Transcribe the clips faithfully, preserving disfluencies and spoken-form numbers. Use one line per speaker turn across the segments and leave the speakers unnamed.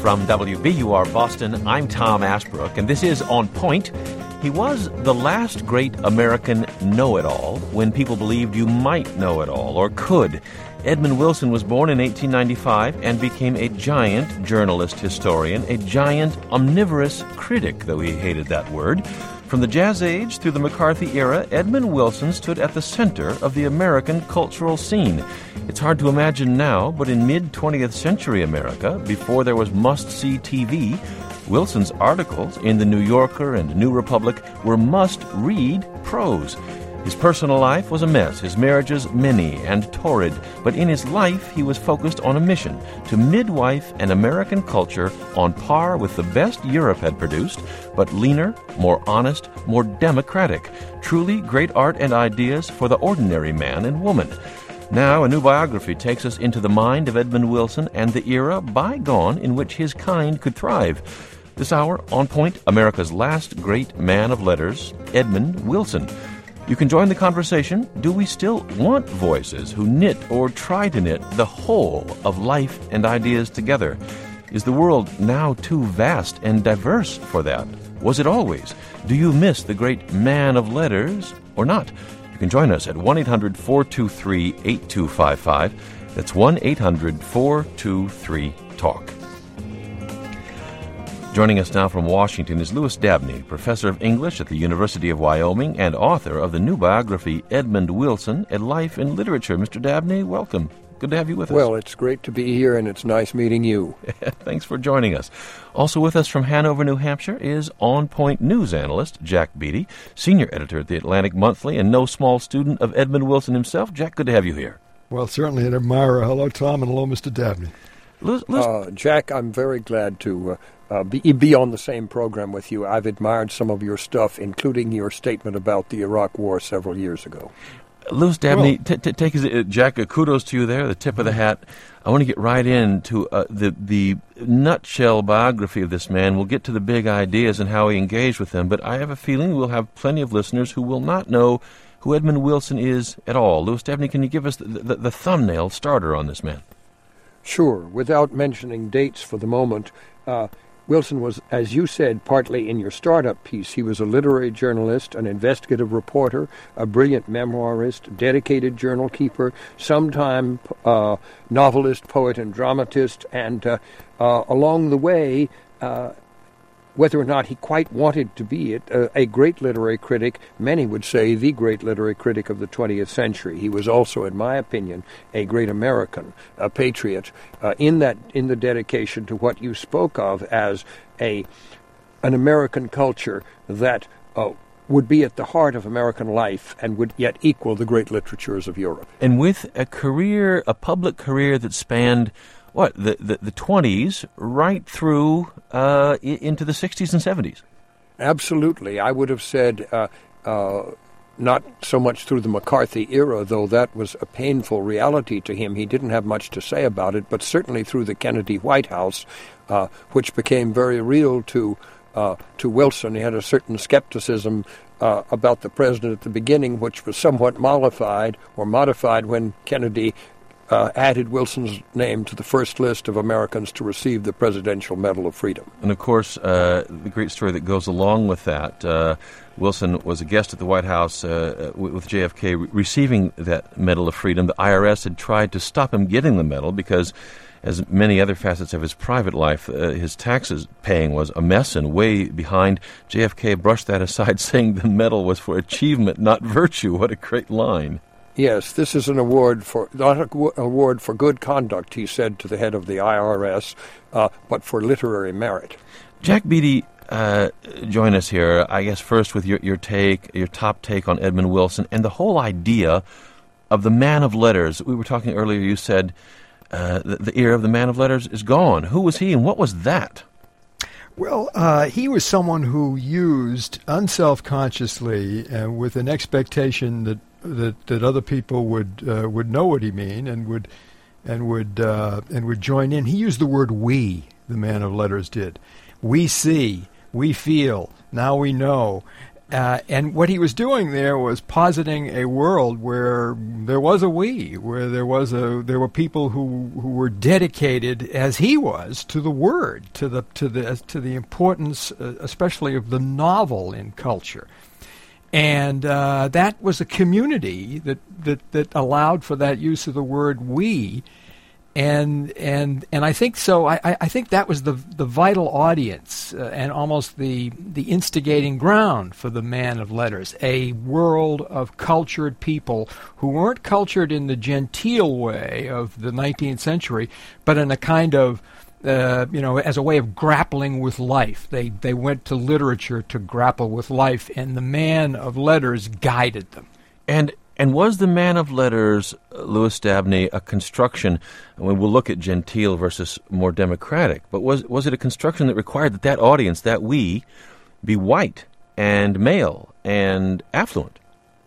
From W B U R Boston, I'm Tom Ashbrook, and this is On Point. He was the last great American know-it-all when people believed you might know it all, or could. Edmund Wilson was born in eighteen ninety-five and became a giant journalist historian, a giant omnivorous critic, though he hated that word. From the Jazz Age through the McCarthy era, Edmund Wilson stood at the center of the American cultural scene. It's hard to imagine now, but in mid-twentieth century America, before there was must-see T V, Wilson's articles in The New Yorker and New Republic were must-read prose. His personal life was a mess, his marriages many and torrid, but in his life he was focused on a mission to midwife an American culture on par with the best Europe had produced, but leaner, more honest, more democratic. Truly great art and ideas for the ordinary man and woman. Now, a new biography takes us into the mind of Edmund Wilson and the era bygone in which his kind could thrive. This hour, On Point, America's last great man of letters, Edmund Wilson. You can join the conversation. Do we still want voices who knit or try to knit the whole of life and ideas together? Is the world now too vast and diverse for that? Was it always? Do you miss the great man of letters or not? You can join us at one eight hundred four two three eight two five five. That's one eight hundred four two three talk. Joining us now from Washington is Louis Dabney, professor of English at the University of Wyoming and author of the new biography, Edmund Wilson, A Life in Literature. Mister Dabney, welcome. Good to have you with us.
Well, it's great to be here, and it's nice meeting you.
Thanks for joining us. Also with us from Hanover, New Hampshire, is On Point news analyst Jack Beatty, senior editor at the Atlantic Monthly, and no small student of Edmund Wilson himself. Jack, good to have you here.
Well, certainly an admirer. Hello, Tom, and hello, Mister Dabney.
Liz, Liz, uh, Jack, I'm very glad to uh, uh, be, be on the same program with you. I've admired some of your stuff, including your statement about the Iraq War several years ago.
Louis Dabney, well, t- t- take uh, Jack. Uh, kudos to you there. The tip of the hat. I want to get right into uh, the the nutshell biography of this man. We'll get to the big ideas and how he engaged with them. But I have a feeling we'll have plenty of listeners who will not know who Edmund Wilson is at all. Louis Dabney, can you give us the, the, the thumbnail starter on this man?
Sure. Without mentioning dates for the moment, uh, Wilson was, as you said, partly in your startup piece. He was a literary journalist, an investigative reporter, a brilliant memoirist, dedicated journal keeper, sometime uh, novelist, poet, and dramatist, and uh, uh, along the way, uh, whether or not he quite wanted to be it, uh, a great literary critic, many would say the great literary critic of the twentieth century. He was also, in my opinion, a great American, a patriot, uh, in that in the dedication to what you spoke of as a an American culture that uh, would be at the heart of American life and would yet equal the great literatures of Europe.
And with a career, a public career that spanned What, the, the, the twenties right through uh, into the sixties and seventies?
Absolutely. I would have said uh, uh, not so much through the McCarthy era, though that was a painful reality to him. He didn't have much to say about it, but certainly through the Kennedy White House, uh, which became very real to, uh, to Wilson. He had a certain skepticism uh, about the president at the beginning, which was somewhat mollified or modified when Kennedy Uh, added Wilson's name to the first list of Americans to receive the Presidential Medal of Freedom.
And, of course, uh, the great story that goes along with that, uh, Wilson was a guest at the White House uh, with J F K re- receiving that Medal of Freedom. The I R S had tried to stop him getting the medal because, as many other facets of his private life, uh, his taxes paying was a mess and way behind. J F K brushed that aside, saying the medal was for achievement, not virtue. What a great line.
Yes, this is an award for, not an award for good conduct, he said to the head of the I R S, uh, but for literary merit.
Jack Beatty, uh, join us here, I guess first with your, your take, your top take on Edmund Wilson and the whole idea of the man of letters. We were talking earlier, you said uh, the, the era of the man of letters is gone. Who was he and what was that?
Well, uh, he was someone who used unselfconsciously and uh, with an expectation that that, that other people would uh, would know what he mean and would and would uh, and would join in. He used the word "we." The man of letters did. We see, we feel, now we know, Uh, and what he was doing there was positing a world where there was a we, where there was a there were people who, who were dedicated, as he was, to the word, to the to the to the importance, uh, especially of the novel in culture. And uh, that was a community that, that, that allowed for that use of the word we. And and and I think so. I, I think that was the the vital audience uh, and almost the the instigating ground for the man of letters. A world of cultured people who weren't cultured in the genteel way of the nineteenth century, but in a kind of uh, you know, as a way of grappling with life. They they went to literature to grapple with life, and the man of letters guided them.
And. And was the man of letters, Lewis Dabney, a construction? I mean, we'll look at genteel versus more democratic, but was was it a construction that required that that audience, that we, be white and male and affluent?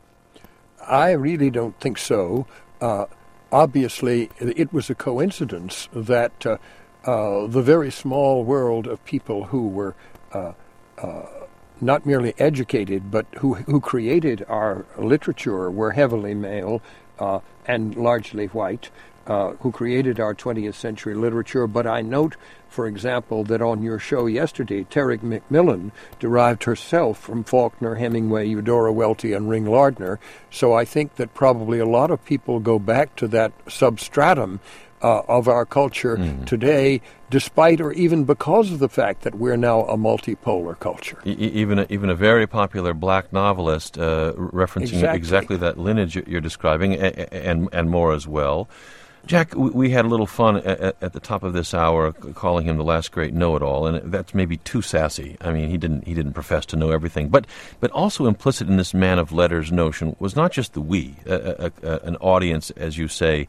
I really don't think so. Uh, obviously, it was a coincidence that uh, uh, the very small world of people who were uh, uh, not merely educated, but who who created our literature were heavily male uh, and largely white, uh, who created our twentieth century literature. But I note, for example, that on your show yesterday, Terry McMillan derived herself from Faulkner, Hemingway, Eudora Welty, and Ring Lardner. So I think that probably a lot of people go back to that substratum Uh, of our culture mm. today, despite or even because of the fact that we're now a multipolar culture.
E- even a, even a very popular black novelist uh, referencing
exactly.
exactly that lineage you're describing, and and, and more as well. Jack, we had a little fun at, at the top of this hour calling him the last great know-it-all, and that's maybe too sassy. I mean, he didn't he didn't profess to know everything, but but also implicit in this man of letters notion was not just the we, a, a, a, an audience, as you say,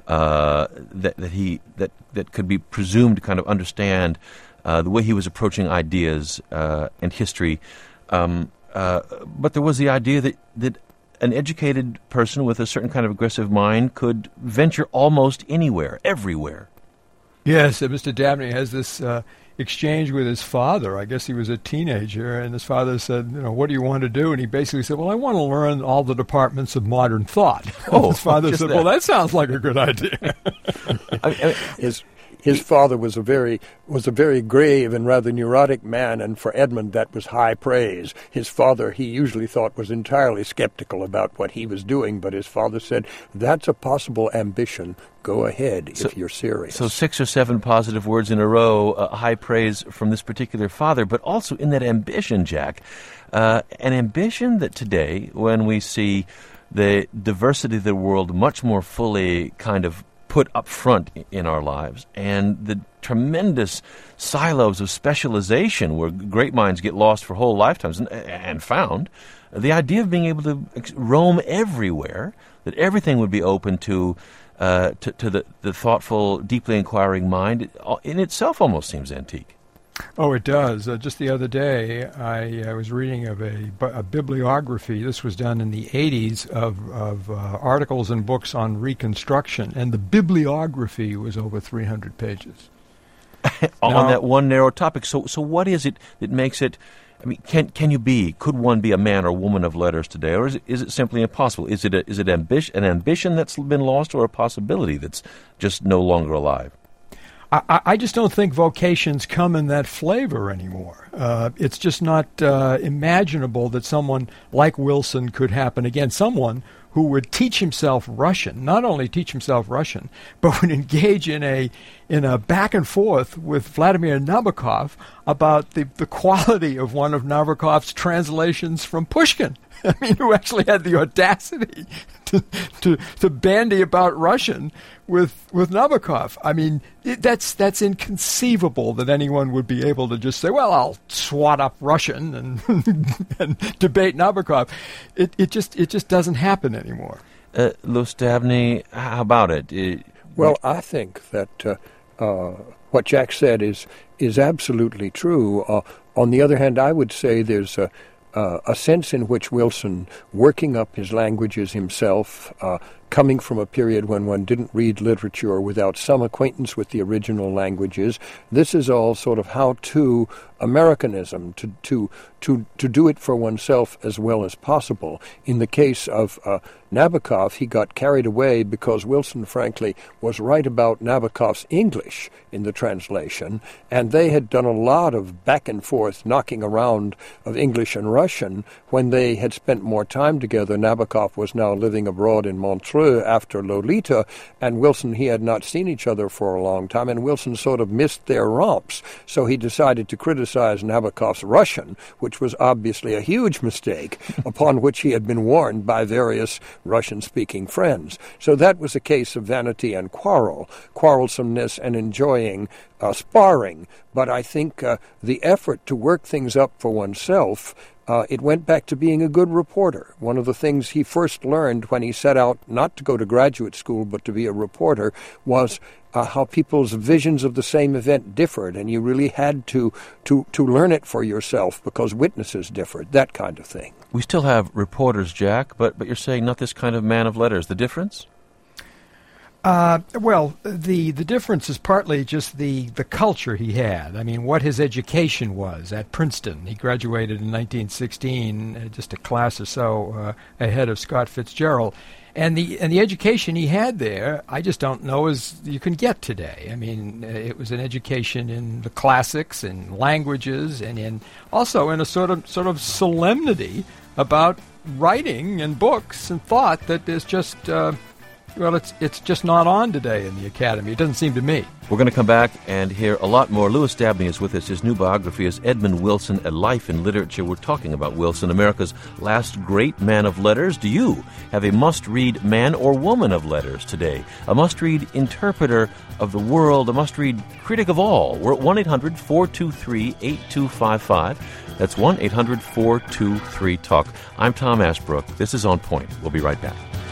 Uh, that that he that, that could be presumed to kind of understand uh, the way he was approaching ideas uh, and history, um, uh, but there was the idea that, that an educated person with a certain kind of aggressive mind could venture almost anywhere, everywhere.
Yes, uh, Mister Dabney has this uh, exchange with his father. I guess he was a teenager, and his father said, you know, what do you want to do? And he basically said, well, I want to learn all the departments of modern thought.
Oh,
his father said,
that.
well, that sounds like a good idea.
I, I, his his father was a very was a very grave and rather neurotic man, and for Edmund that was high praise. His father, he usually thought, was entirely skeptical about what he was doing, but his father said, that's a possible ambition. Go ahead
so,
if you're serious.
So six or seven positive words in a row, uh, high praise from this particular father, but also in that ambition, Jack, uh, an ambition that today, when we see the diversity of the world much more fully kind of put up front in our lives, and the tremendous silos of specialization where great minds get lost for whole lifetimes and, and found, the idea of being able to roam everywhere, that everything would be open to uh, to, to the, the thoughtful, deeply inquiring mind, in itself almost seems antique.
Oh, it does. Uh, just the other day, I, I was reading of a, a bibliography. This was done in the eighties of, of uh, articles and books on Reconstruction, and the bibliography was over three hundred pages.
on
now,
that one narrow topic. So, so what is it that makes it? I mean, can can you be? Could one be a man or woman of letters today, or is it is it simply impossible? Is it a, is it ambition an ambition that's been lost, or a possibility that's just no longer alive?
I, I just don't think vocations come in that flavor anymore. Uh, it's just not uh, imaginable that someone like Wilson could happen again. Someone who would teach himself Russian, not only teach himself Russian, but would engage in a in a back and forth with Vladimir Nabokov about the, the quality of one of Nabokov's translations from Pushkin. I mean, who actually had the audacity to to, to bandy about Russian with with Nabokov. I mean, it, that's that's inconceivable that anyone would be able to just say, "Well, I'll swat up Russian and and debate Nabokov." It it just it just doesn't happen anymore.
Uh, Lewis Dabney, how about it? it
well, I think that uh, uh, what Jack said is is absolutely true. Uh, on the other hand, I would say there's a Uh, a sense in which Wilson, working up his languages himself, uh, coming from a period when one didn't read literature without some acquaintance with the original languages. This is all sort of how-to Americanism, to to to to do it for oneself as well as possible. In the case of uh, Nabokov, he got carried away because Wilson, frankly, was right about Nabokov's English in the translation, and they had done a lot of back and forth knocking around of English and Russian when they had spent more time together. Nabokov was now living abroad in Montreux after Lolita, and Wilson, he had not seen each other for a long time, and Wilson sort of missed their romps, so he decided to criticize Nabokov's Russian, which was obviously a huge mistake, upon which he had been warned by various Russian-speaking friends. So that was a case of vanity and quarrel, quarrelsomeness and enjoying uh, sparring. But I think uh, the effort to work things up for oneself, Uh, it went back to being a good reporter. One of the things he first learned when he set out not to go to graduate school but to be a reporter was uh, how people's visions of the same event differed, and you really had to, to, to learn it for yourself because witnesses differed, that kind of thing.
We still have reporters, Jack, but, but you're saying not this kind of man of letters. The difference?
Uh, well, the the difference is partly just the, the culture he had. I mean, what his education was at Princeton. He graduated in nineteen sixteen, uh, just a class or so uh, ahead of Scott Fitzgerald. And the and the education he had there, I just don't know as you can get today. I mean, uh, it was an education in the classics and languages, and in also in a sort of sort of solemnity about writing and books and thought that is just. Uh, Well, it's it's just not on today in the Academy. It doesn't seem to me.
We're going to come back and hear a lot more. Louis Dabney is with us. His new biography is Edmund Wilson, A Life in Literature. We're talking about Wilson, America's last great man of letters. Do you have a must-read man or woman of letters today? A must-read interpreter of the world, a must-read critic of all? We're at one eight hundred four two three eight two five five. That's one eight hundred four two three talk. I'm Tom Ashbrook. This is On Point. We'll be right back.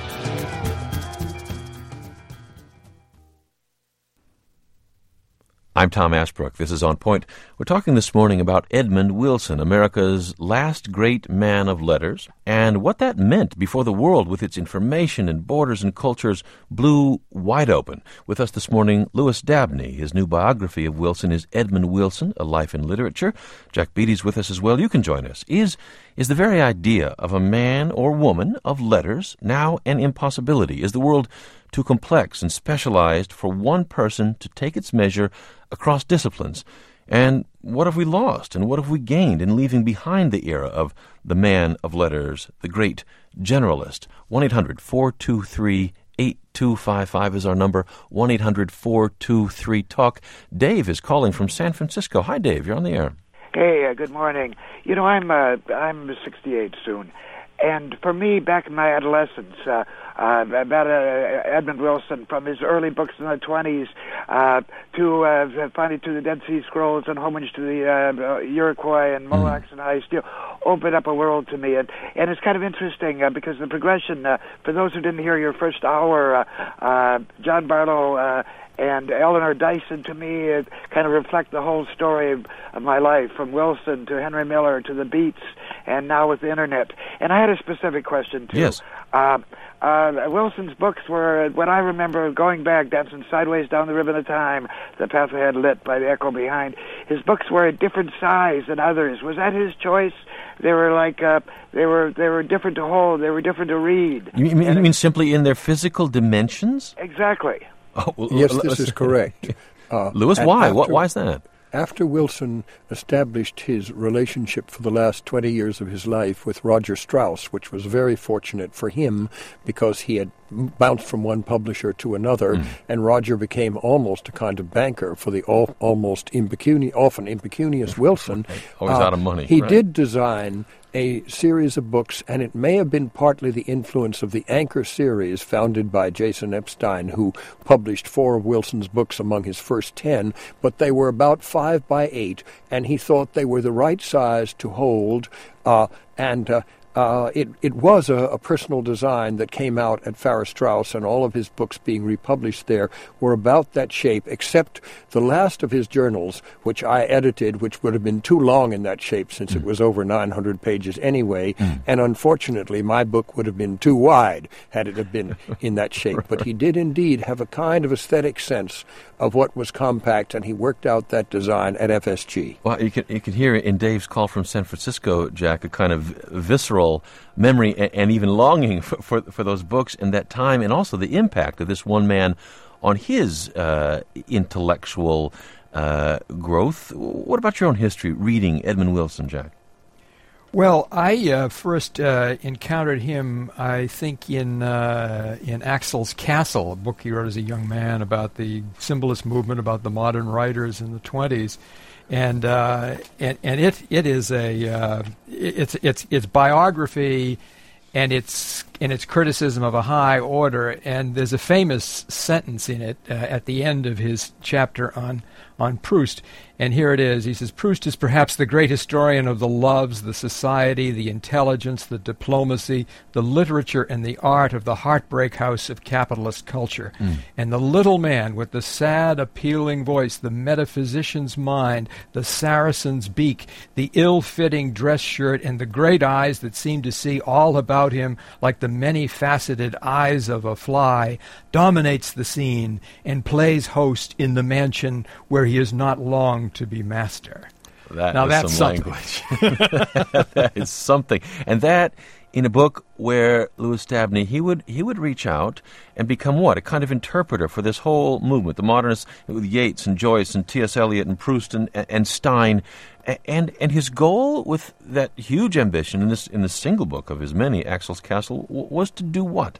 I'm Tom Ashbrook. This is On Point. We're talking this morning about Edmund Wilson, America's last great man of letters, and what that meant before the world with its information and borders and cultures blew wide open. With us this morning, Louis Dabney. His new biography of Wilson is Edmund Wilson, A Life in Literature. Jack Beatty's with us as well. You can join us. Is is the very idea of a man or woman of letters now an impossibility? Is the world too complex and specialized for one person to take its measure across disciplines? And what have we lost and what have we gained in leaving behind the era of the man of letters, the great generalist? one eight hundred four two three eight two five five is our number, one eight hundred four two three talk. Dave is calling from San Francisco. Hi, Dave. You're on the air.
Hey, uh, good morning. You know, I'm uh, I'm sixty-eight soon. And for me, back in my adolescence, uh, uh, about uh, Edmund Wilson, from his early books in the twenties uh, to uh, finally to the Dead Sea Scrolls and Homage to the uh, Iroquois and Mohawks and Ice Steel, opened up a world to me. And, and it's kind of interesting uh, because the progression, uh, for those who didn't hear your first hour, uh, uh, John Barlow uh, and Eleanor Dyson, to me, uh, kind of reflect the whole story of, of my life, from Wilson to Henry Miller to the Beats, and now with the Internet. And I had a specific question, too.
Yes.
Uh, uh, Wilson's books were, when I remember going back, dancing sideways down the ribbon of time, the path ahead lit by the echo behind, his books were a different size than others. Was that his choice? They were like, uh, they were they were different to hold, they were different to read.
You mean, you mean simply in their physical dimensions?
Exactly.
Oh, well,
yes, this is correct.
Uh, Louis, why?
After,
why is that?
After Wilson established his relationship for the last twenty years of his life with Roger Strauss, which was very fortunate for him because he had bounced from one publisher to another, mm. and Roger became almost a kind of banker for the al- almost impecuni- often impecunious Wilson.
Always uh, out of money.
He
right?
did design a series of books, and it may have been partly the influence of the Anchor series founded by Jason Epstein, who published four of Wilson's books among his first ten, but they were about five by eight, and he thought they were the right size to hold, uh, and uh, Uh, it, it was a, a personal design that came out at Farrar Straus, and all of his books being republished there were about that shape, except the last of his journals, which I edited, which would have been too long in that shape since mm. it was over nine hundred pages anyway, mm. and unfortunately my book would have been too wide had it have been in that shape. Right. But he did indeed have a kind of aesthetic sense of what was compact, and he worked out that design at F S G.
Well, you can, you can hear in Dave's call from San Francisco, Jack, a kind of visceral memory and, and even longing for, for for those books and that time, and also the impact of this one man on his uh, intellectual uh, growth. What about your own history reading Edmund Wilson, Jack?
Well, I uh, first uh, encountered him, I think, in uh, in Axel's Castle, a book he wrote as a young man about the symbolist movement, about the modern writers in the twenties. And uh, and and it it is a uh, it's it's it's biography, and it's and it's criticism of a high order. And there's a famous sentence in it uh, at the end of his chapter on on Proust. And here it is. He says, Proust is perhaps the great historian of the loves, the society, the intelligence, the diplomacy, the literature, and the art of the heartbreak house of capitalist culture. Mm. And the little man with the sad, appealing voice, the metaphysician's mind, the Saracen's beak, the ill-fitting dress shirt, and the great eyes that seem to see all about him like the many-faceted eyes of a fly, dominates the scene and plays host in the mansion where he is not long to be master.
That
now
is
that's
some
something.
Language. That is something, and that in a book where Lewis Dabney he would he would reach out and become what, a kind of interpreter for this whole movement, the modernists with Yeats and Joyce and T S Eliot and Proust and and Stein, and and his goal with that huge ambition in this in the single book of his many, Axel's Castle, was to do what?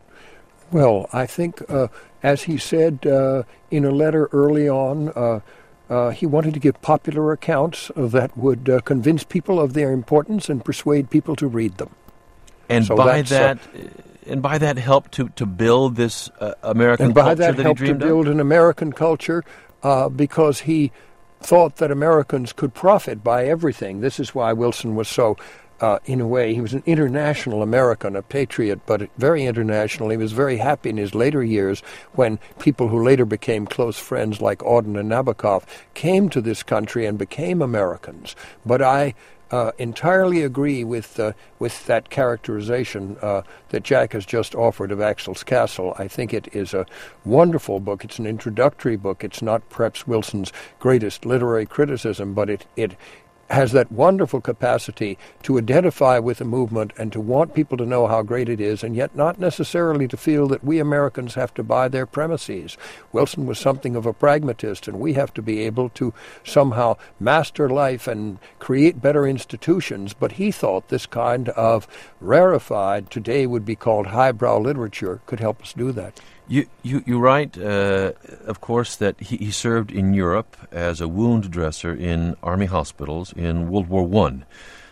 Well, I think, uh, as he said uh, in a letter early on, uh, uh, he wanted to give popular accounts that would uh, convince people of their importance and persuade people to read them.
And
so
by that,
uh,
and by that, help to, to build this uh, American
and by
culture
that,
that
helped
he dreamed
to build
of?
an American culture uh, because he thought that Americans could profit by everything. This is why Wilson was so. Uh, in a way, he was an international American, a patriot, but very international. He was very happy in his later years when people who later became close friends like Auden and Nabokov came to this country and became Americans. But I uh, entirely agree with uh, with that characterization uh, that Jack has just offered of Axel's Castle. I think it is a wonderful book. It's an introductory book. It's not perhaps Wilson's greatest literary criticism, but it it has that wonderful capacity to identify with the movement and to want people to know how great it is, and yet not necessarily to feel that we Americans have to buy their premises. Wilson was something of a pragmatist, and we have to be able to somehow master life and create better institutions, but he thought this kind of rarefied, today would be called highbrow literature, could help us do that.
You, you, you write, uh, of course, that he, he served in Europe as a wound dresser in army hospitals in World War One,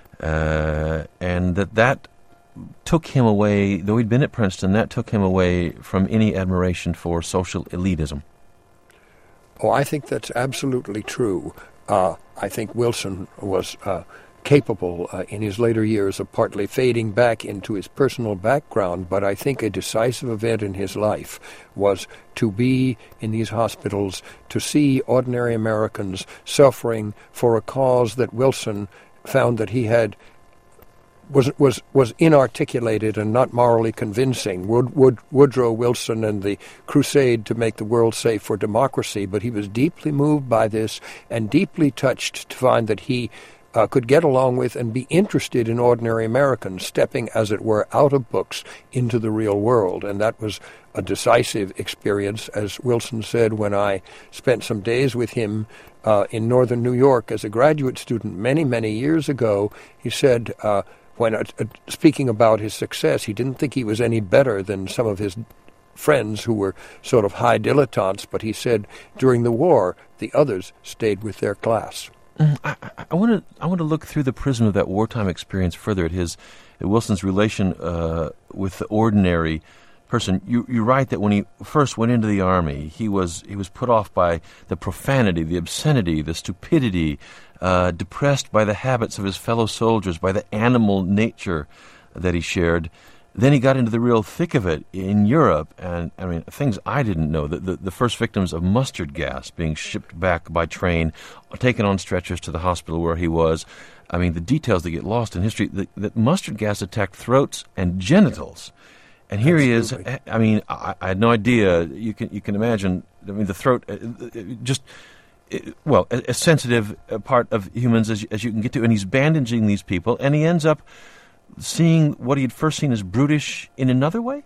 uh, and that that took him away, though he'd been at Princeton, that took him away from any admiration for social elitism.
Oh, I think that's absolutely true. Uh, I think Wilson was Uh, capable uh, in his later years of partly fading back into his personal background, but I think a decisive event in his life was to be in these hospitals, to see ordinary Americans suffering for a cause that Wilson found that he had was was was inarticulated and not morally convincing. Wood, Wood, Woodrow Wilson and the crusade to make the world safe for democracy, but he was deeply moved by this and deeply touched to find that he Uh, could get along with and be interested in ordinary Americans, stepping, as it were, out of books into the real world. And that was a decisive experience, as Wilson said when I spent some days with him uh, in northern New York as a graduate student many, many years ago. He said, uh, when uh, speaking about his success, he didn't think he was any better than some of his friends who were sort of high dilettantes, but he said during the war, the others stayed with their class.
I, I want to I want to look through the prism of that wartime experience further at his at Wilson's relation uh, with the ordinary person. You you write that when he first went into the army, he was he was put off by the profanity, the obscenity, the stupidity, uh, depressed by the habits of his fellow soldiers, by the animal nature that he shared. Then he got into the real thick of it in Europe, and I mean things I didn't know. The, the, the first victims of mustard gas being shipped back by train, taken on stretchers to the hospital where he was. I mean, the details that get lost in history. The, the mustard gas attacked throats and genitals. And here
Absolutely.
he is. I mean, I, I had no idea. You can you can imagine. I mean, the throat, uh, just uh, well, a, a sensitive part of humans as you, as you can get to. And he's bandaging these people, and he ends up seeing what he had first seen as brutish in another way.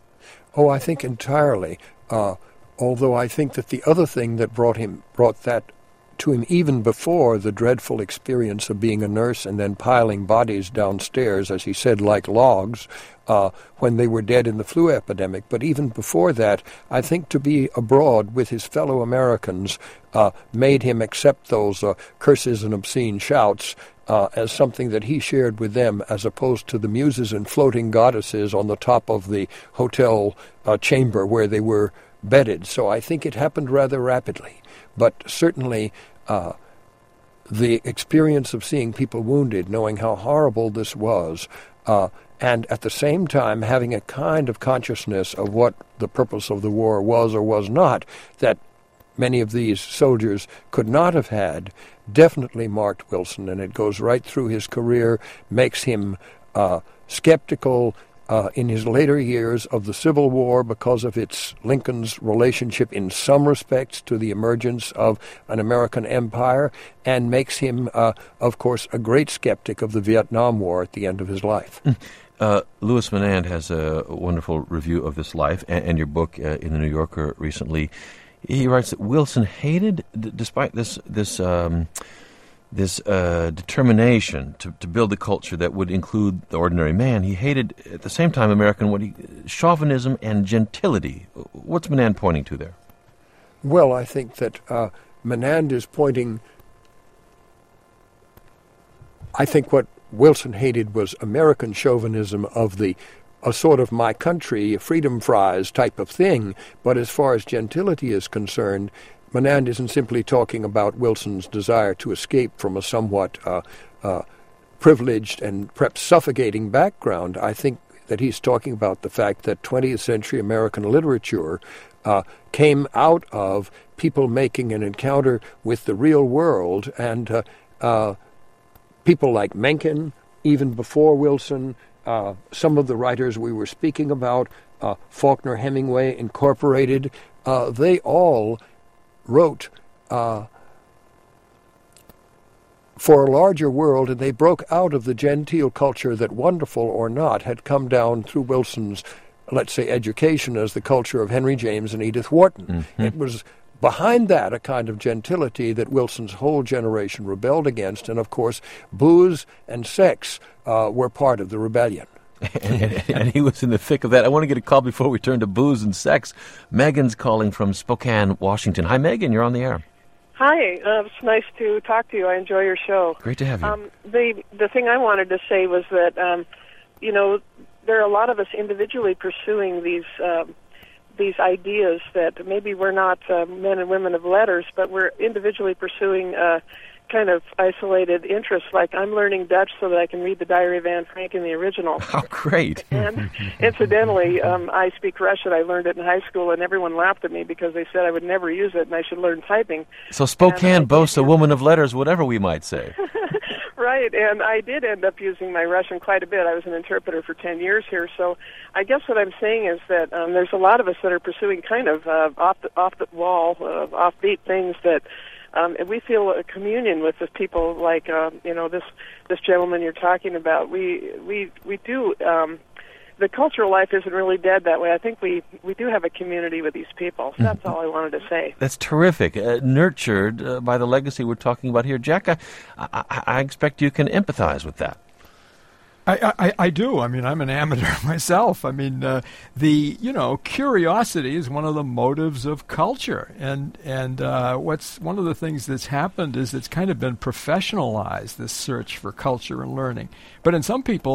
Oh, I think entirely. Uh, although I think that the other thing that brought him brought that to him even before the dreadful experience of being a nurse and then piling bodies downstairs, as he said, like logs, uh, when they were dead in the flu epidemic. But even before that, I think to be abroad with his fellow Americans uh, made him accept those uh, curses and obscene shouts uh, as something that he shared with them, as opposed to the muses and floating goddesses on the top of the hotel uh, chamber where they were bedded. So I think it happened rather rapidly. But certainly uh, the experience of seeing people wounded, knowing how horrible this was, uh, and at the same time having a kind of consciousness of what the purpose of the war was or was not, that many of these soldiers could not have had, definitely marked Wilson, and it goes right through his career, makes him uh, skeptical uh, in his later years of the Civil War because of its Lincoln's relationship in some respects to the emergence of an American empire, and makes him, uh, of course, a great skeptic of the Vietnam War at the end of his life.
Uh, Louis Menand has a wonderful review of this life and, and your book uh, in the New Yorker recently. He writes that Wilson hated, d- despite this this um, this uh, determination to, to build a culture that would include the ordinary man, he hated at the same time American what he chauvinism and gentility. What's Menand pointing to there?
Well, I think that uh, Menand is pointing. I think what Wilson hated was American chauvinism of the a sort of my country, freedom fries type of thing. But as far as gentility is concerned, Menand isn't simply talking about Wilson's desire to escape from a somewhat uh, uh, privileged and perhaps suffocating background. I think that he's talking about the fact that twentieth century American literature uh, came out of people making an encounter with the real world, and uh, uh, people like Mencken, even before Wilson, uh, some of the writers we were speaking about, uh, Faulkner Hemingway Incorporated, uh, they all wrote uh, for a larger world, and they broke out of the genteel culture that, wonderful or not, had come down through Wilson's, let's say, education as the culture of Henry James and Edith Wharton. Mm-hmm. It was behind that a kind of gentility that Wilson's whole generation rebelled against, and of course booze and sex uh, were part of the rebellion.
and, and, and he was in the thick of that. I want to get a call before we turn to booze and sex. Megan's calling from Spokane, Washington. Hi, Megan. You're on the air.
Hi. Uh, it's nice to talk to you. I enjoy your show.
Great to have you.
Um, the the thing I wanted to say was that, um, you know, there are a lot of us individually pursuing these um, these ideas that maybe we're not uh, men and women of letters, but we're individually pursuing uh, kind of isolated interests. Like I'm learning Dutch so that I can read the Diary of Anne Frank in the original.
Oh, great.
And incidentally, um, I speak Russian. I learned it in high school, and everyone laughed at me because they said I would never use it and I should learn typing.
So Spokane boasts a woman of letters, whatever we might say.
Right, and I did end up using my Russian quite a bit. I was an interpreter for ten years here, so I guess what I'm saying is that um, there's a lot of us that are pursuing kind of uh, off the, off the wall, uh, offbeat things that um, and we feel a communion with the people like uh, you know this this gentleman you're talking about. We we we do. Um, The cultural life isn't really dead that way. I think we, we do have a community with these people. So that's all I wanted to say.
That's terrific. Uh, nurtured uh, by the legacy we're talking about here. Jack, I, I, I expect you can empathize with that.
I, I, I do. I mean, I'm an amateur myself. I mean, uh, the, you know, curiosity is one of the motives of culture. And, and uh, what's one of the things that's happened is it's kind of been professionalized, this search for culture and learning. But in some people,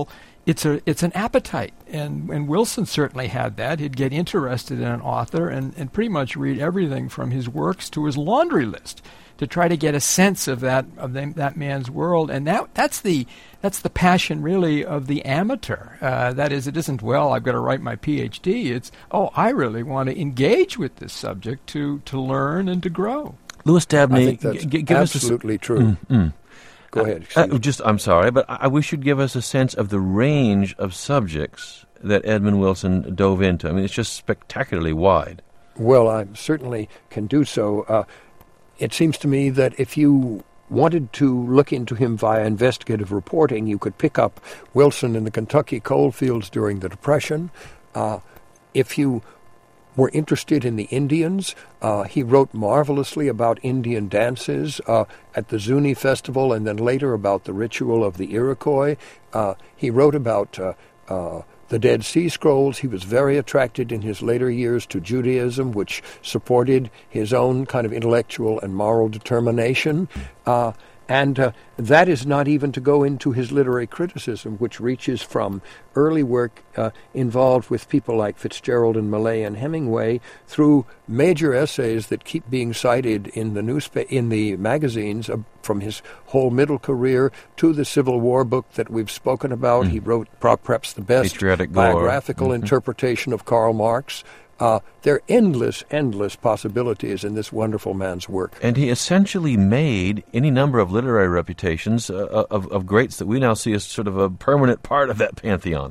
it's a it's an appetite, and and Wilson certainly had that. He'd get interested in an author and, and pretty much read everything from his works to his laundry list to try to get a sense of that of the, that man's world, and that that's the that's the passion really of the amateur. Uh, that is, it isn't, well, I've got to write my P H D. It's, oh, I really want to engage with this subject to to learn and to grow.
Louis Dabney,
I think that's
g- give
absolutely
us a,
true.
Mm, mm.
Go ahead.
Uh, uh, just, I'm sorry, but I wish you'd give us a sense of the range of subjects that Edmund Wilson dove into. I mean, it's just spectacularly wide.
Well, I certainly can do so. Uh, it seems to me that if you wanted to look into him via investigative reporting, you could pick up Wilson in the Kentucky coal fields during the Depression. Uh, if you were interested in the Indians, uh, he wrote marvelously about Indian dances uh, at the Zuni Festival, and then later about the ritual of the Iroquois. Uh, he wrote about uh, uh, the Dead Sea Scrolls. He was very attracted in his later years to Judaism, which supported his own kind of intellectual and moral determination. Uh, and uh, that is not even to go into his literary criticism, which reaches from early work uh, involved with people like Fitzgerald and Millay and Hemingway through major essays that keep being cited in the newspa- in the magazines uh, from his whole middle career to the Civil War book that we've spoken about. Mm. He wrote pro- perhaps the best
Patriotic
biographical
mm-hmm.
interpretation of Karl Marx. Uh, there are endless, endless possibilities in this wonderful man's work.
And he essentially made any number of literary reputations uh, of, of greats that we now see as sort of a permanent part of that pantheon.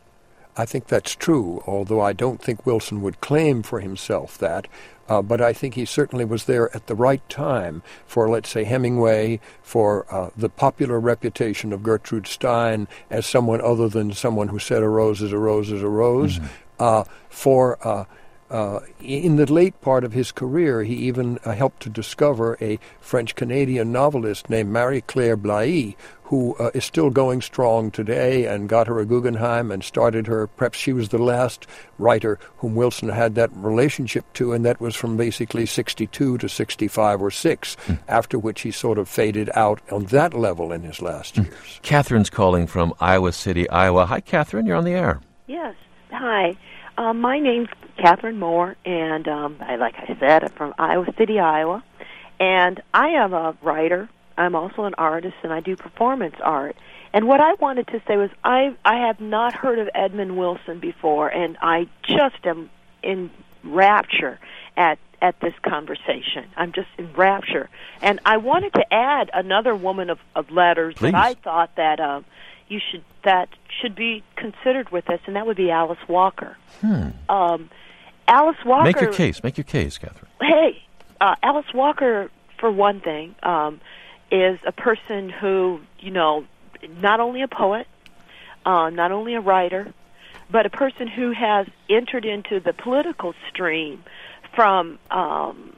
I think that's true, although I don't think Wilson would claim for himself that. Uh, but I think he certainly was there at the right time for, let's say, Hemingway, for uh, the popular reputation of Gertrude Stein as someone other than someone who said a rose is a rose is a rose. Mm-hmm. Uh, for uh, uh, in the late part of his career, he even uh, helped to discover a French-Canadian novelist named Marie-Claire Blahy, who uh, is still going strong today, and got her a Guggenheim and started her. Perhaps she was the last writer whom Wilson had that relationship to, and that was from basically sixty-two to sixty-five or six, mm. after which he sort of faded out on that level in his last mm. years.
Catherine's calling from Iowa City, Iowa. Hi, Catherine. You're on the air.
Yes. Hi. Um, my name's Catherine Moore, and um, I, like I said, I'm from Iowa City, Iowa. And I am a writer. I'm also an artist, and I do performance art. And what I wanted to say was I I have not heard of Edmund Wilson before, and I just am in rapture at, at this conversation. I'm just in rapture. And I wanted to add another woman of, of letters
Please.
that I thought that um, you should that should be considered with this, and that would be Alice Walker.
Hmm.
Um, Alice Walker...
Make your case. Make your case, Catherine.
Hey, uh, Alice Walker, for one thing, um, is a person who, you know, not only a poet, uh, not only a writer, but a person who has entered into the political stream from um,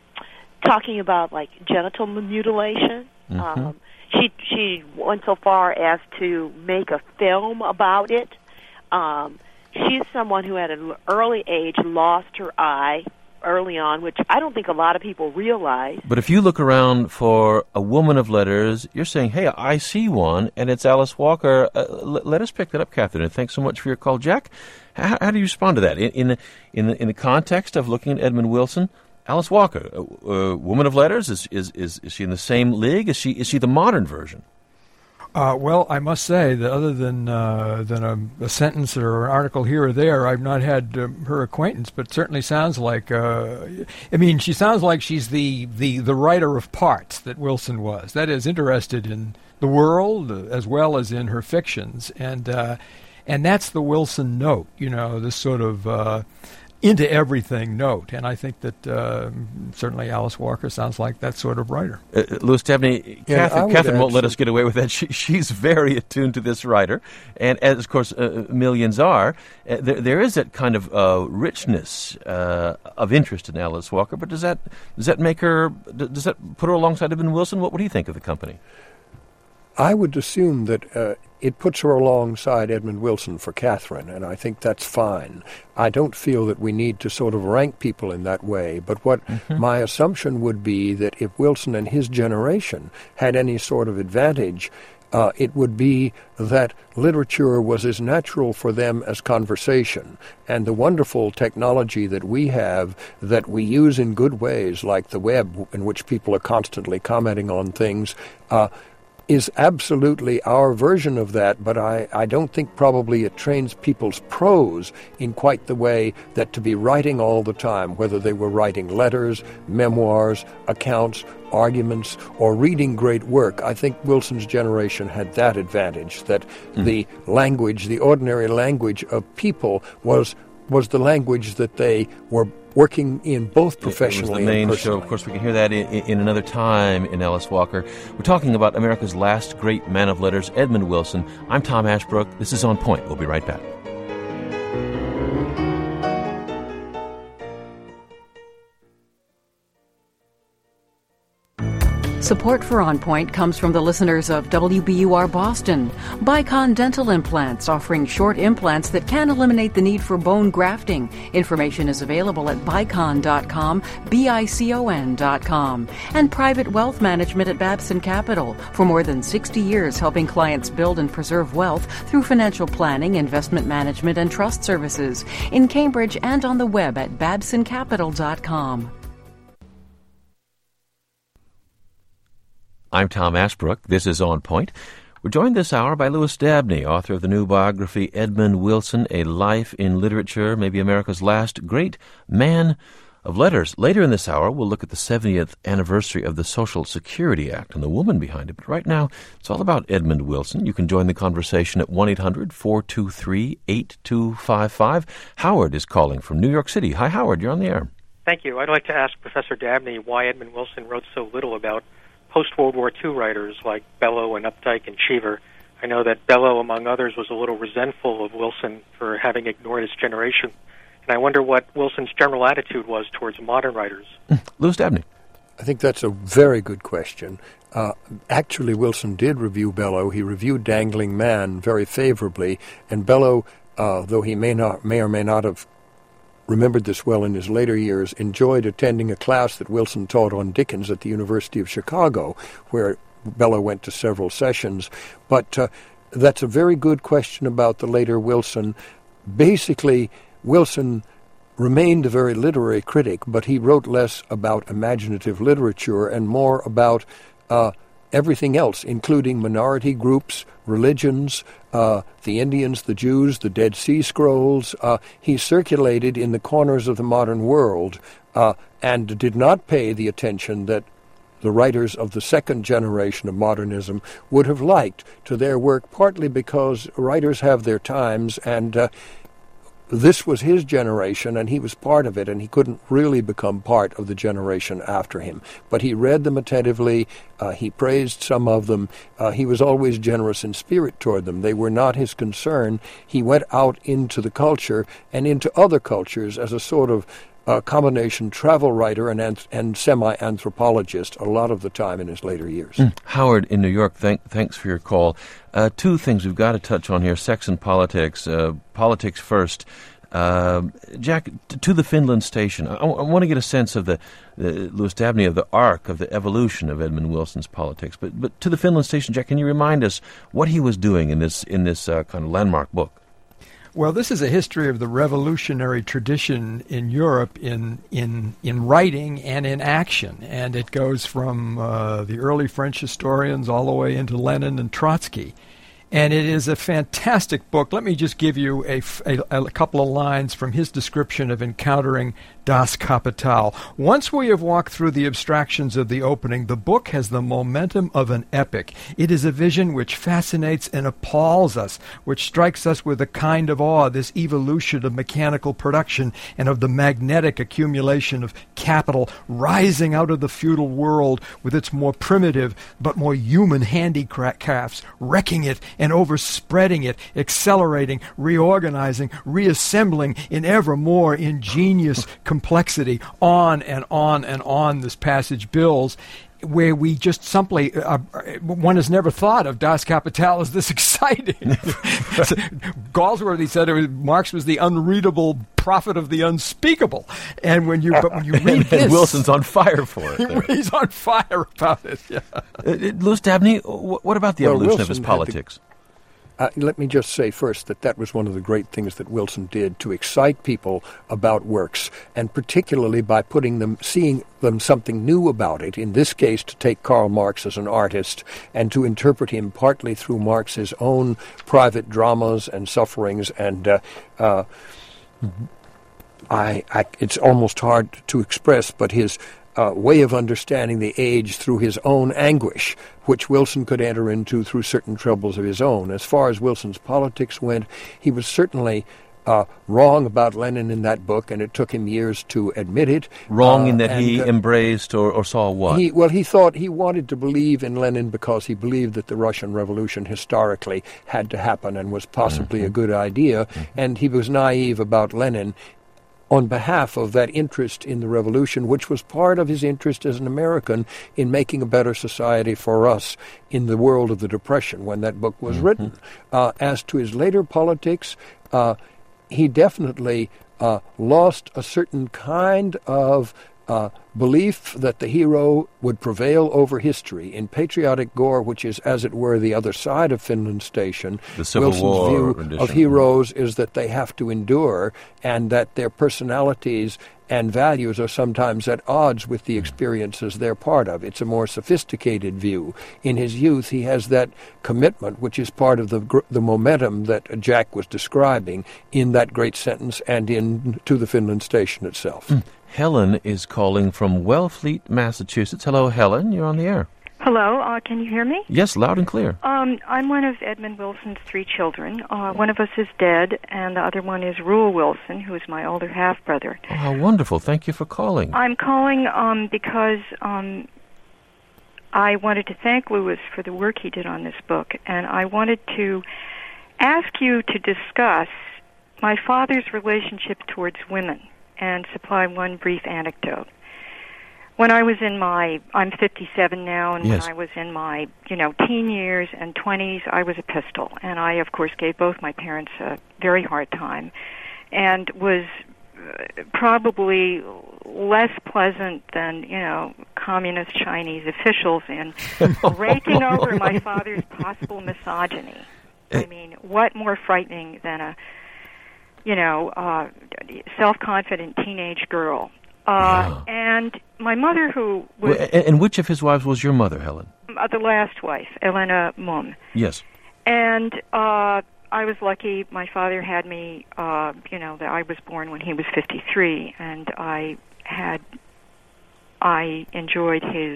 talking about, like, genital mutilation.
Mm-hmm.
Um, she she went so far as to make a film about it. Um, she's someone who at an early age lost her eye early on, which I don't think a lot of people realize.
But if you look around for a woman of letters, you're saying, hey, I see one, and it's Alice Walker. Uh, l- let us pick that up, Catherine, and thanks so much for your call. Jack, how, how do you respond to that? In, in, the, in, the, in the context of looking at Edmund Wilson, Alice Walker, a, a woman of letters, is, is, is, is she in the same league? Is she, is she the modern version?
Uh, well, I must say that other than uh, than a, a sentence or an article here or there, I've not had uh, her acquaintance. But certainly sounds like. Uh, I mean, she sounds like she's the, the, the writer of parts that Wilson was. That is, interested in the world uh, as well as in her fictions, and uh, and that's the Wilson note. You know, this sort of uh, into everything note. And I think that uh, certainly Alice Walker sounds like that sort of writer.
Uh, Louis Dabney,
Yeah,
Catherine, Catherine won't let us get away with that. She, she's very attuned to this writer, and as of course uh, millions are. Uh, there, there is that kind of uh, richness uh, of interest in Alice Walker. But does that does that make her? Does that put her alongside Edmund Wilson? What would you think of the company?
I would assume that uh, it puts her alongside Edmund Wilson for Catherine, and I think that's fine. I don't feel that we need to sort of rank people in that way, but what mm-hmm. my assumption would be that if Wilson and his generation had any sort of advantage, uh, it would be that literature was as natural for them as conversation. And the wonderful technology that we have that we use in good ways, like the web, in which people are constantly commenting on things, uh, is absolutely our version of that, but I, I don't think probably it trains people's prose in quite the way that to be writing all the time, whether they were writing letters, memoirs, accounts, arguments, or reading great work. I think Wilson's generation had that advantage, that mm. the language, the ordinary language of people was was the language that they were working in both professionally
it was the main
and personally.
show. Of course, we can hear that in, in another time in Ellis Walker. We're talking about America's last great man of letters, Edmund Wilson. I'm Tom Ashbrook. This is On Point. We'll be right back.
Support for On Point comes from the listeners of W B U R Boston. Bicon Dental Implants, offering short implants that can eliminate the need for bone grafting. Information is available at bicon dot com, B I C O N dot com. And Private Wealth Management at Babson Capital, for more than sixty years helping clients build and preserve wealth through financial planning, investment management, and trust services. In Cambridge and on the web at babson capital dot com.
I'm Tom Ashbrook. This is On Point. We're joined this hour by Louis Dabney, author of the new biography, Edmund Wilson, A Life in Literature, maybe America's last great man of letters. Later in this hour, we'll look at the seventieth anniversary of the Social Security Act and the woman behind it. But right now, it's all about Edmund Wilson. You can join the conversation at one eight hundred four two three eight two five five. Howard is calling from New York City. Hi, Howard. You're on the air.
Thank you. I'd like to ask Professor Dabney why Edmund Wilson wrote so little about post-World War Two writers like Bellow and Updike and Cheever. I know that Bellow, among others, was a little resentful of Wilson for having ignored his generation. And I wonder what Wilson's general attitude was towards modern writers.
Louis Dabney.
I think that's a very good question. Uh, actually, Wilson did review Bellow. He reviewed Dangling Man very favorably. And Bellow, uh, though he may not, may or may not have remembered this well in his later years, enjoyed attending a class that Wilson taught on Dickens at the University of Chicago, where Bellow went to several sessions. But uh, that's a very good question about the later Wilson. Basically, Wilson remained a very literary critic, but he wrote less about imaginative literature and more about uh, everything else, including minority groups, religions, uh, the Indians, the Jews, the Dead Sea Scrolls. Uh, he circulated in the corners of the modern world uh, and did not pay the attention that the writers of the second generation of modernism would have liked to their work, partly because writers have their times, and uh, this was his generation, and he was part of it, and he couldn't really become part of the generation after him. But he read them attentively. Uh, he praised some of them. Uh, he was always generous in spirit toward them. They were not his concern. He went out into the culture and into other cultures as a sort of uh, combination travel writer and, anth- and semi-anthropologist a lot of the time in his later years.
Mm. Howard in New York, thank, thanks for your call. Uh, two things we've got to touch on here, sex and politics. Uh, politics first. Uh, Jack, t- to the Finland station. I, I want to get a sense of the, the Louis Dabney, of the arc, of the evolution of Edmund Wilson's politics. But but to the Finland station, Jack, can you remind us what he was doing in this in this uh, kind of landmark book?
Well, this is a history of the revolutionary tradition in Europe in in in writing and in action, and it goes from uh, the early French historians all the way into Lenin and Trotsky. And it is a fantastic book. Let me just give you a, a, a couple of lines from his description of encountering Das Kapital. Once we have walked through the abstractions of the opening, the book has the momentum of an epic. It is a vision which fascinates and appalls us, which strikes us with a kind of awe, this evolution of mechanical production and of the magnetic accumulation of capital rising out of the feudal world with its more primitive but more human handicrafts, wrecking it and overspreading it, accelerating, reorganizing, reassembling in ever more ingenious complexity. On and on and on this passage builds. where we just simply, uh, one has never thought of Das Kapital as this exciting. Galsworthy said it was, Marx was the unreadable prophet of the unspeakable. And when you, but when you read
and,
this,
and Wilson's on fire for it.
He's on fire about it. Yeah.
Uh, Louis Dabney, what about the
well,
evolution
Wilson
of his
had
politics?
To, uh, let me just say first that that was one of the great things that Wilson did to excite people about works, and particularly by putting them, seeing them something new about it. In this case, to take Karl Marx as an artist and to interpret him partly through Marx's own private dramas and sufferings, and uh, uh, I, I, it's almost hard to express, but his Uh, way of understanding the age through his own anguish, which Wilson could enter into through certain troubles of his own. As far as Wilson's politics went, he was certainly uh, wrong about Lenin in that book, and it took him years to admit it.
Wrong
uh,
in that
and,
he
uh,
embraced or, or saw what?
He, well, he thought he wanted to believe in Lenin because he believed that the Russian Revolution historically had to happen and was possibly
mm-hmm.
a good idea, mm-hmm. and he was naive about Lenin on behalf of that interest in the revolution, which was part of his interest as an American in making a better society for us in the world of the Depression when that book was mm-hmm. written. Uh, as to his later politics, uh, he definitely uh, lost a certain kind of Uh, belief that the hero would prevail over history. In Patriotic Gore, which is, as it were, the other side of Finland Station,
the Civil
Wilson's
War
view
rendition.
of heroes is that they have to endure and that their personalities and values are sometimes at odds with the experiences they're part of. It's a more sophisticated view. In his youth, he has that commitment, which is part of the gr- the momentum that Jack was describing in that great sentence and in to the Finland Station itself.
Mm. Helen is calling from Wellfleet, Massachusetts. Hello, Helen. You're on the air.
Hello. Uh, can you hear me?
Yes, loud and clear.
Um, I'm one of Edmund Wilson's three children. Uh, one of us is dead, and the other one is Reuel Wilson, who is my older half-brother.
Oh, how wonderful. Thank you for calling.
I'm calling um, because um, I wanted to thank Louis for the work he did on this book, and I wanted to ask you to discuss my father's relationship towards women and supply one brief anecdote. When I was in my, I'm fifty-seven now, and
yes.
when I was in my, you know, teen years and twenties, I was a pistol. And I, of course, gave both my parents a very hard time and was uh, probably less pleasant than, you know, communist Chinese officials in raking over my father's possible misogyny. I mean, what more frightening than a you know, uh, self-confident teenage girl. Uh,
wow.
And my mother, who was...
Well, and, and which of his wives was your mother, Helen?
Uh, the last wife, Elena Mum.
Yes.
And uh, I was lucky. My father had me, uh, you know, that I was born when he was fifty-three, and I had... I enjoyed his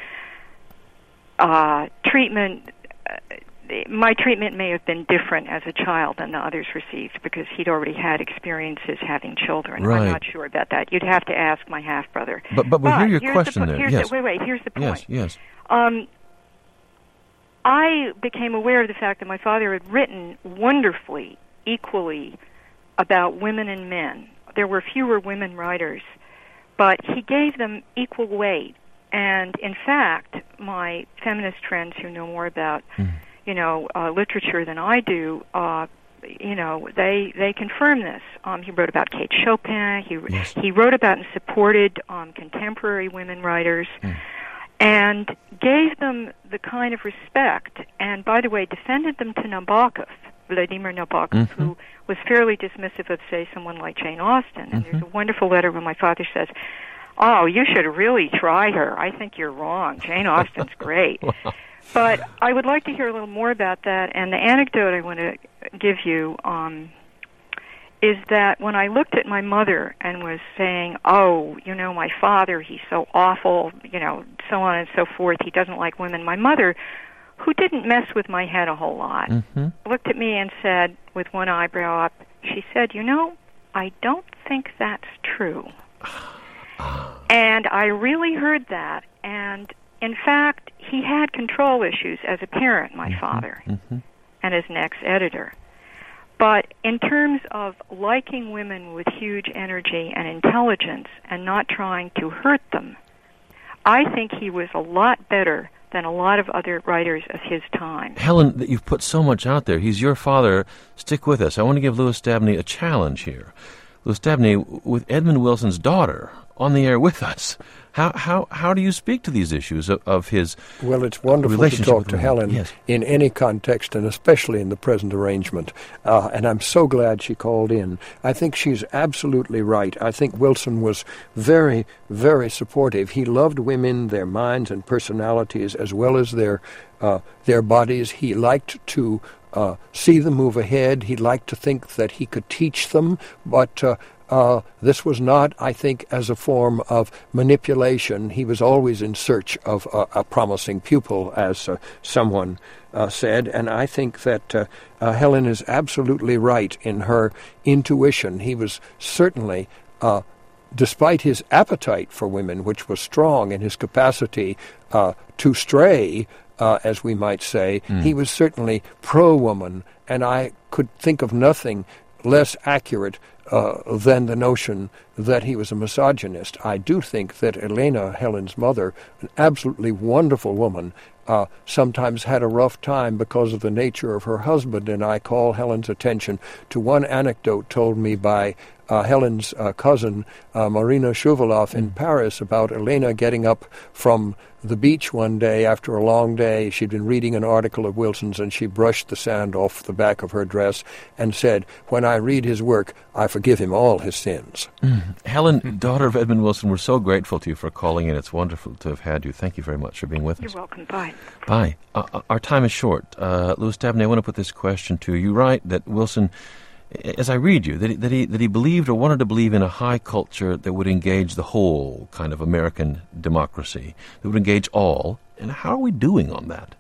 uh, treatment... Uh, my treatment may have been different as a child than the others received because he'd already had experiences having children.
Right.
I'm not sure about that. You'd have to ask my half-brother.
But but, but hear your
here's
question
the,
there.
Here's
Yes.
The, wait, wait, here's the point.
Yes, yes.
Um, I became aware of the fact that my father had written wonderfully, equally, about women and men. There were fewer women writers, but he gave them equal weight. And, in fact, my feminist friends who know more about... Mm. you know, uh, literature than I do, uh, you know, they they confirm this. Um, he wrote about Kate Chopin. He
yes.
he wrote about and supported um, contemporary women writers, mm. and gave them the kind of respect. And by the way, defended them to Nabokov, Vladimir Nabokov, mm-hmm. who was fairly dismissive of, say, someone like Jane Austen. And mm-hmm. there's a wonderful letter where my father says, "Oh, you should really try her. I think you're wrong. Jane Austen's great."
Wow.
But I would like to hear a little more about that. And the anecdote I want to give you um, is that when I looked at my mother and was saying, oh, you know, my father, he's so awful, you know, so on and so forth, he doesn't like women, my mother, who didn't mess with my head a whole lot, mm-hmm. looked at me and said, with one eyebrow up, she said, you know, I don't think that's true. And I really heard that, and in fact, he had control issues as a parent, my mm-hmm, father, mm-hmm. and as an ex-editor. But in terms of liking women with huge energy and intelligence and not trying to hurt them, I think he was a lot better than a lot of other writers of his time.
Helen, that you've put so much out there. He's your father. Stick with us. I want to give Louis Dabney a challenge here. Louis Dabney, with Edmund Wilson's daughter on the air with us, how how how do you speak to these issues of, of his
Well, it's wonderful to talk to Helen yes. in any context, and especially in the present arrangement. Uh, and I'm so glad she called in. I think she's absolutely right. I think Wilson was very, very supportive. He loved women, their minds and personalities, as well as their uh, their bodies. He liked to uh, see them move ahead. He liked to think that he could teach them, but uh, Uh, this was not, I think, as a form of manipulation. He was always in search of a, a promising pupil, as uh, someone uh, said, and I think that uh, uh, Helen is absolutely right in her intuition. He was certainly, uh, despite his appetite for women, which was strong, and his capacity uh, to stray, uh, as we might say, mm. he was certainly pro-woman, and I could think of nothing less accurate Uh, than the notion that he was a misogynist. I do think that Elena, Helen's mother, an absolutely wonderful woman, uh, sometimes had a rough time because of the nature of her husband, and I call Helen's attention to one anecdote told me by uh, Helen's uh, cousin, uh, Marina Shuvalov, in mm. Paris, about Elena getting up from the beach one day after a long day. She'd been reading an article of Wilson's, and she brushed the sand off the back of her dress and said, "When I read his work, I forgive him all his sins."
Mm. Helen, daughter of Edmund Wilson, we're so grateful to you for calling in. It's wonderful to have had you. Thank you very much for being with
You're
us.
You're welcome. Bye.
Bye. Uh, our time is short. Uh, Louis Dabney, I want to put this question to you. You write that Wilson, as I read you, that he, that he that he believed or wanted to believe in a high culture that would engage the whole kind of American democracy, that would engage all. And how are we doing on that?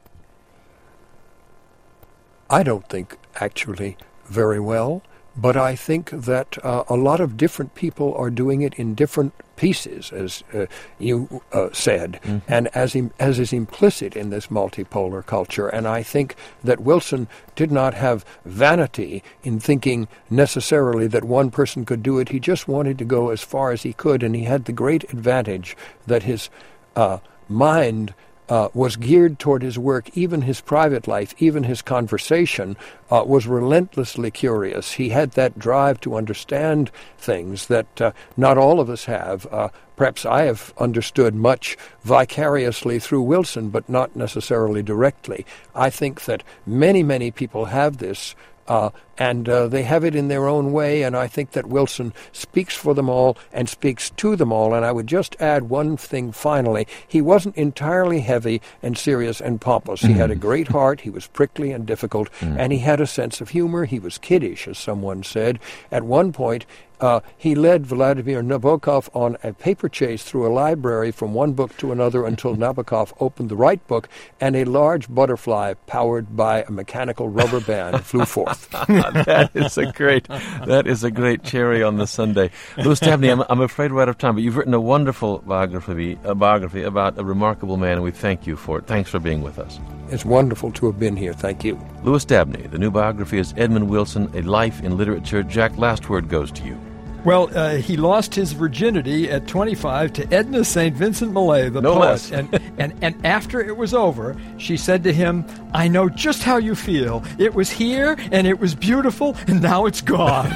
I don't think, actually, very well, but I think that uh, a lot of different people are doing it in different pieces, as uh, you uh, said, mm-hmm. and as im- as is implicit in this multipolar culture. And I think that Wilson did not have vanity in thinking necessarily that one person could do it. He just wanted to go as far as he could, and he had the great advantage that his uh, mind Uh, was geared toward his work. Even his private life, even his conversation uh, was relentlessly curious. He had that drive to understand things that uh, not all of us have. Uh, perhaps I have understood much vicariously through Wilson, but not necessarily directly. I think that many, many people have this, Uh, and uh, they have it in their own way, and I think that Wilson speaks for them all and speaks to them all. And I would just add one thing finally. He wasn't entirely heavy and serious and pompous. Mm. He had a great heart. He was prickly and difficult, mm. and he had a sense of humor. He was kiddish, as someone said. At one point, Uh, he led Vladimir Nabokov on a paper chase through a library from one book to another until Nabokov opened the right book, and a large butterfly powered by a mechanical rubber band flew forth.
That is a great, that is a great cherry on the sundae. Louis Dabney, I'm, I'm afraid we're out of time, but you've written a wonderful biography, a biography about a remarkable man, and we thank you for it. Thanks for being with us.
It's wonderful to have been here. Thank you.
Louis Dabney. The new biography is Edmund Wilson, A Life in Literature. Jack, last word goes to you.
Well, uh, he lost his virginity at twenty-five to Edna Saint Vincent Millay, the
no
poet.
Less.
and, and, and after it was over, she said to him, "I know just how you feel. It was here, and it was beautiful, and now it's gone."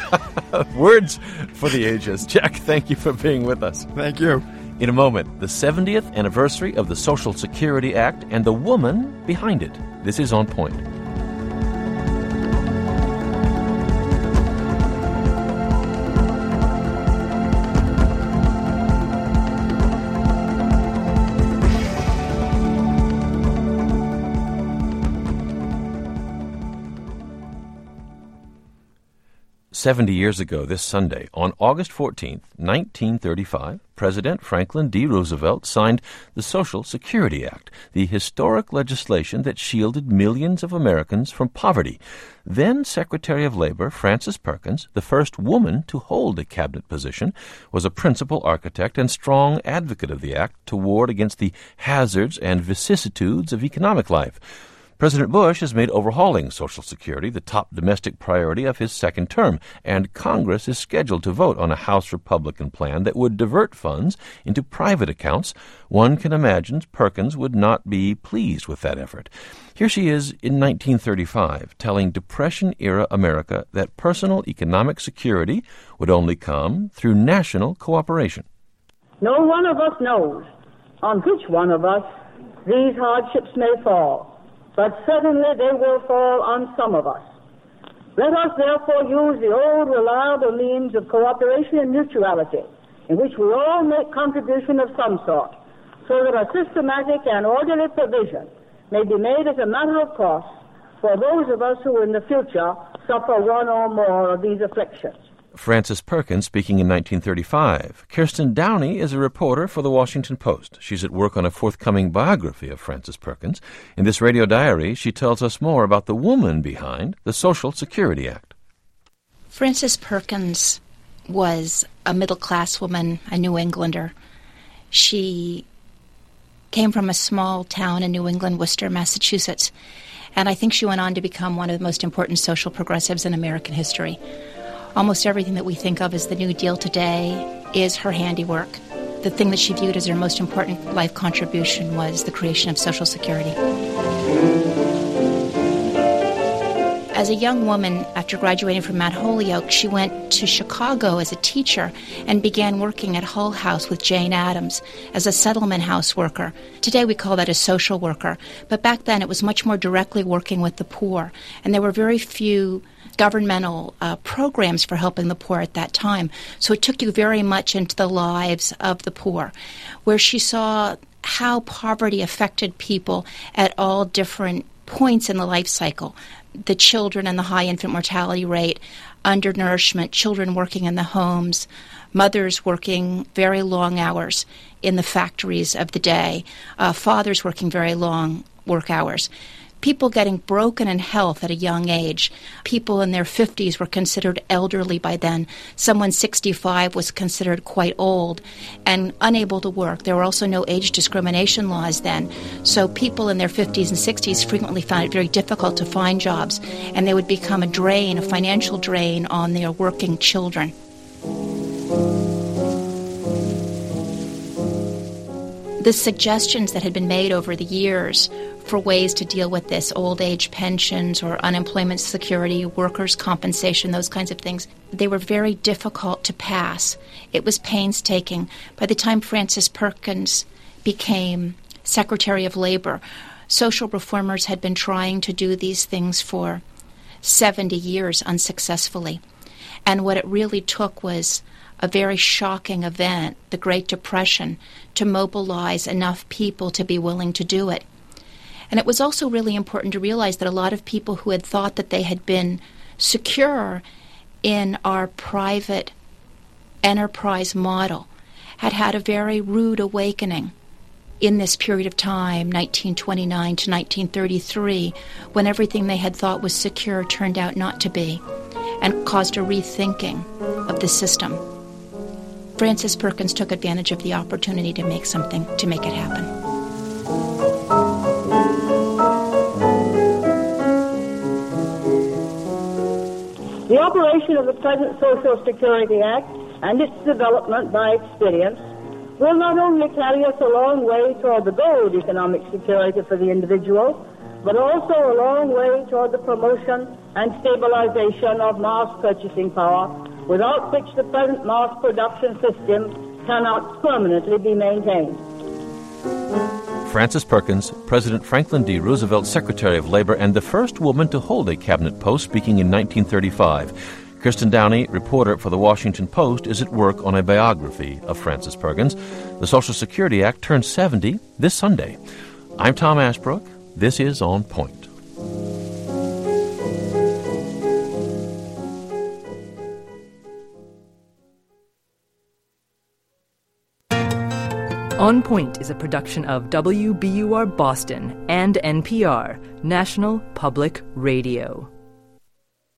Words for the ages. Jack, thank you for being with us.
Thank you.
In a moment, the seventieth anniversary of the Social Security Act and the woman behind it. This is On Point. Seventy years ago this Sunday, on August fourteenth, nineteen thirty-five, President Franklin D. Roosevelt signed the Social Security Act, the historic legislation that shielded millions of Americans from poverty. Then Secretary of Labor Frances Perkins, the first woman to hold a cabinet position, was a principal architect and strong advocate of the act to ward against the hazards and vicissitudes of economic life. President Bush has made overhauling Social Security the top domestic priority of his second term, and Congress is scheduled to vote on a House Republican plan that would divert funds into private accounts. One can imagine Perkins would not be pleased with that effort. Here she is in nineteen thirty-five, telling Depression-era America that personal economic security would only come through national cooperation.
No one of us knows on which one of us these hardships may fall, but certainly they will fall on some of us. Let us therefore use the old reliable means of cooperation and mutuality, in which we all make contribution of some sort, so that a systematic and orderly provision may be made as a matter of course for those of us who in the future suffer one or more of these afflictions.
Frances Perkins speaking in nineteen thirty-five. Kirsten Downey is a reporter for The Washington Post. She's at work on a forthcoming biography of Frances Perkins. In this radio diary, she tells us more about the woman behind the Social Security Act.
Frances Perkins was a middle-class woman, a New Englander. She came from a small town in New England, Worcester, Massachusetts, and I think she went on to become one of the most important social progressives in American history. Almost everything that we think of as the New Deal today is her handiwork. The thing that she viewed as her most important life contribution was the creation of Social Security. As a young woman, after graduating from Mount Holyoke, she went to Chicago as a teacher and began working at Hull House with Jane Addams as a settlement house worker. Today we call that a social worker, but back then it was much more directly working with the poor, and there were very few governmental uh, programs for helping the poor at that time. So it took you very much into the lives of the poor, where she saw how poverty affected people at all different points in the life cycle. The children and the high infant mortality rate, undernourishment, children working in the homes, mothers working very long hours in the factories of the day, uh, fathers working very long work hours. People getting broken in health at a young age. People in their fifties were considered elderly by then. Someone sixty-five was considered quite old and unable to work. There were also no age discrimination laws then. So people in their fifties and sixties frequently found it very difficult to find jobs, and they would become a drain, a financial drain on their working children. The suggestions that had been made over the years for ways to deal with this, old age pensions or unemployment security, workers' compensation, those kinds of things, they were very difficult to pass. It was painstaking. By the time Frances Perkins became Secretary of Labor, social reformers had been trying to do these things for seventy years unsuccessfully. And what it really took was a very shocking event, the Great Depression, to mobilize enough people to be willing to do it. And it was also really important to realize that a lot of people who had thought that they had been secure in our private enterprise model had had a very rude awakening in this period of time, nineteen twenty-nine to nineteen thirty-three, when everything they had thought was secure turned out not to be, and caused a rethinking of the system. Frances Perkins took advantage of the opportunity to make something, to make it happen.
The operation of the present Social Security Act and its development by experience will not only carry us a long way toward the goal of economic security for the individual, but also a long way toward the promotion and stabilization of mass purchasing power, without which the present mass production system cannot permanently be maintained.
Frances Perkins, President Franklin D. Roosevelt's Secretary of Labor and the first woman to hold a cabinet post, speaking in nineteen thirty-five. Kirsten Downey, reporter for The Washington Post, is at work on a biography of Frances Perkins. The Social Security Act turns seventy this Sunday. I'm Tom Ashbrook. This is On Point.
On Point is a production of W B U R Boston and N P R, National Public Radio.